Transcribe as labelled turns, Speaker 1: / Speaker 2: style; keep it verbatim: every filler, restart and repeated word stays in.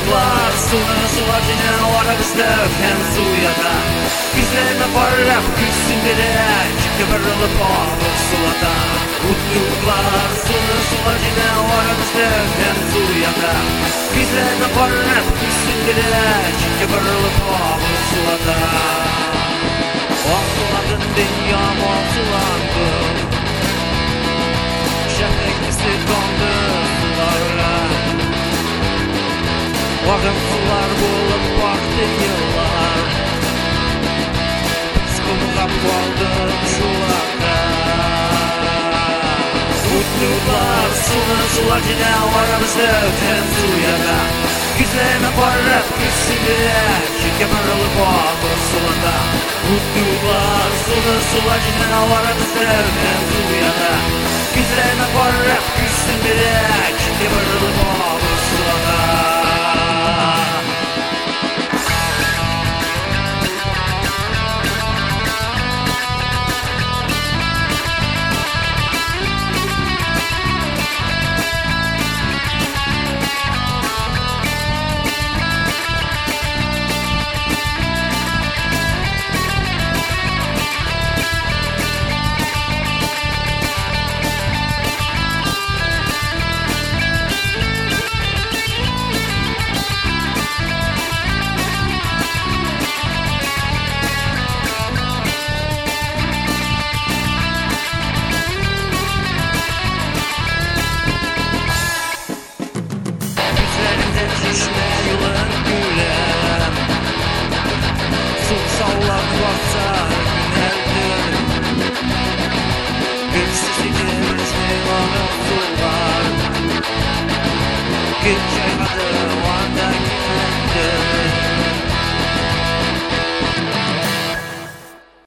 Speaker 1: Uçtuklar suyuna sular yine var bizde hem suya da Bizlerine parlap gülsün direk Kıvırılıp ağır sulada Uçtuklar suyuna sular yine var bizde hem suya da Bizlerine parlap gülsün direk Kıvırılıp ağır sulada Ağsuladın dünyam ağsulandı Şehreklisi dondu sularla Vakın sular bulup baktı yıllar Sıkılıp kaldım sularda Mutlular suyuna sular yine aramızda öten suya da Güzlerine parlap gülsün direk Kıvırılıp ağır sulada Mutlular suyuna sular yine aramızda öten suya da Güzlerine parlap gülsün direk Kıvırılıp ağır sulada Basar günlerdir Güçsüzlüğün seylanı sular Gülçe adı var